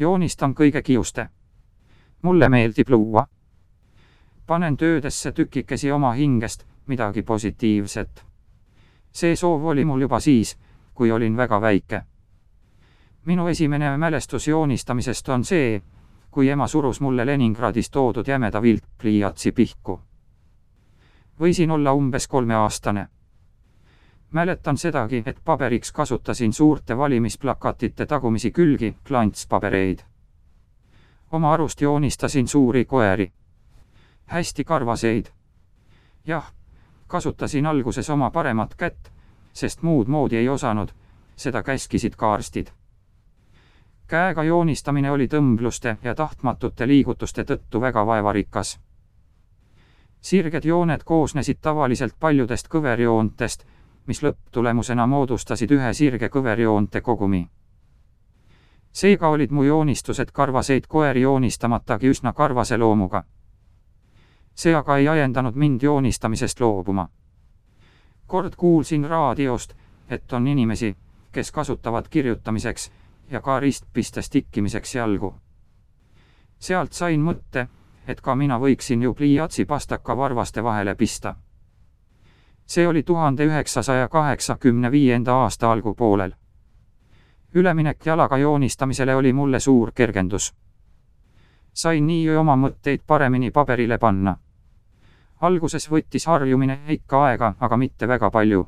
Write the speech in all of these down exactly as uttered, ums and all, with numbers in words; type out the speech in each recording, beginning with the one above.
Joonistan kõige kiuste. Mulle meeldib luua. Panen töödesse tükikesi oma hingest, midagi positiivset. See soov oli mul juba siis, kui olin väga väike. Minu esimene mälestus joonistamisest on see, kui ema surus mulle Leningradis toodud jämeda viltpliiatsi pihku. Võisin olla umbes kolmeaastane. Mäletan sedagi, et paberiks kasutasin suurte valimisplakatite tagumisi külgi, klantspabereid. Oma arust joonistasin suuri koeri. Hästi karvaseid. Jah, kasutasin alguses oma paremat kätt, sest muud moodi ei osanud, seda käskisid kaarstid. Käega joonistamine oli tõmbluste ja tahtmatute liigutuste tõttu väga vaevarikas. Sirged jooned koosnesid tavaliselt paljudest kõverjoontest, mis lõpptulemusena moodustasid ühe sirge kõverjoonte kogumi. Seega olid mu joonistused karvaseid koeri joonistamatagi üsna karvase loomuga. See aga ei ajendanud mind joonistamisest loobuma. Kord kuulsin raadiost, et on inimesi, kes kasutavad kirjutamiseks ja ka ristpistes tikkimiseks jalgu. Sealt sain mõtte, et ka mina võiksin ju pliiatsi pastaka varvaste vahele pista. See oli tuhande üheksasaja kaheksakümne viienda aasta algupoolel. Üleminek jalaga joonistamisele oli mulle suur kergendus. Sain nii oma mõtteid paremini paberile panna. Alguses võttis harjumine ikka aega, aga mitte väga palju.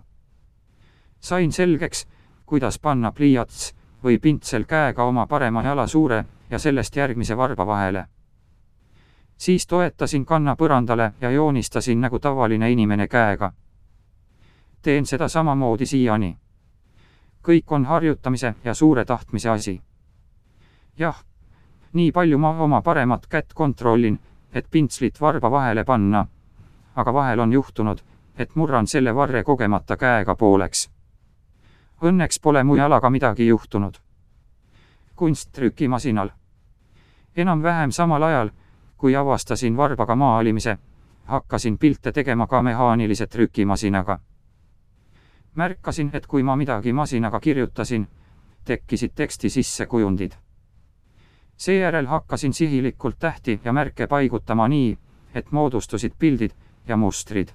Sain selgeks, kuidas panna pliiats või pintsel käega oma parema jala suure ja sellest järgmise varba vahele. Siis toetasin kanna põrandale ja joonistasin nagu tavaline inimene käega. Teen seda samamoodi siiani. Kõik on harjutamise ja suure tahtmise asi. Jah, nii palju ma oma paremat kätt kontrollin, et pintslit varba vahele panna, aga vahel on juhtunud, et murran selle varre kogemata käega pooleks. Õnneks pole mu jalaga midagi juhtunud. Kunsttrükimasinal. Enam-vähem samal ajal, kui avastasin varbaga maalimise, hakkasin pilte tegema ka mehaanilise trükimasinaga. Märkasin, et kui ma midagi masinaga kirjutasin, tekkisid teksti sisse kujundid. Seejärel hakkasin sihilikult tähti ja märke paigutama nii, et moodustusid pildid ja mustrid.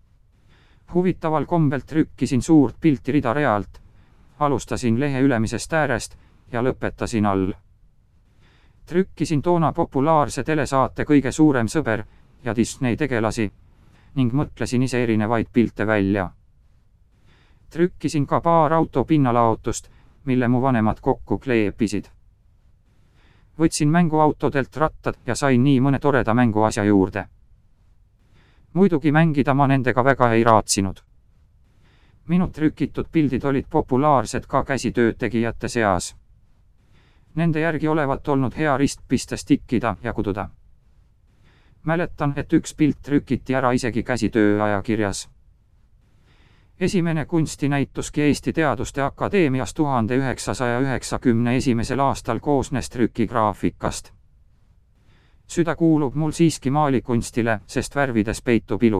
Huvitaval kombel trükkisin suurt pilti rida realt, alustasin lehe ülemisest äärest ja lõpetasin all. Trükkisin toona populaarse telesaate Kõige suurem sõber ja Disney tegelasi ning mõtlesin ise erinevaid pilte välja. Trükkisin ka paar auto pinnalaotust, mille mu vanemad kokku kleepisid. Võtsin mänguautodelt rattad ja sain nii mõne toreda mänguasja juurde. Muidugi mängida ma nendega väga ei raatsinud. Minu trükitud pildid olid populaarsed ka käsitööd tegijate seas. Nende järgi olevat olnud hea ristpistes tikkida ja kududa. Mäletan, et üks pilt trükiti ära isegi käsitöö ajakirjas. Esimene kunstinäituski Eesti Teaduste Akadeemias tuhande üheksasaja üheksakümne esimesel aastal koosnes trükigraafikast. Süda kuulub mul siiski maalikunstile, sest värvides peitub ilu.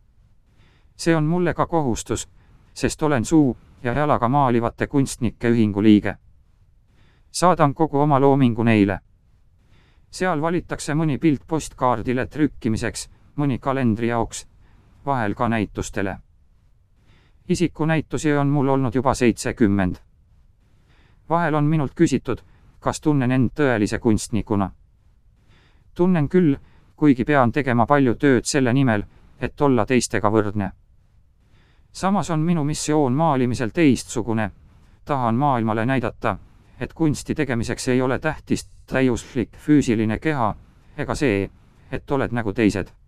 See on mulle ka kohustus, sest olen suu- ja jalaga maalivate kunstnike ühingu liige. Saadan kogu oma loomingu neile. Seal valitakse mõni pilt postkaardile trükkimiseks, mõni kalendri jaoks, vahel ka näitustele. Isikunäitusi on mul olnud juba seitsekümmend. Vahel on minult küsitud, kas tunnen end tõelise kunstnikuna. Tunnen küll, kuigi pean tegema palju tööd selle nimel, et olla teistega võrdne. Samas on minu missioon maalimisel teistsugune. Tahan maailmale näidata, et kunsti tegemiseks ei ole tähtis täiuslik füüsiline keha, ega see, et oled nagu teised.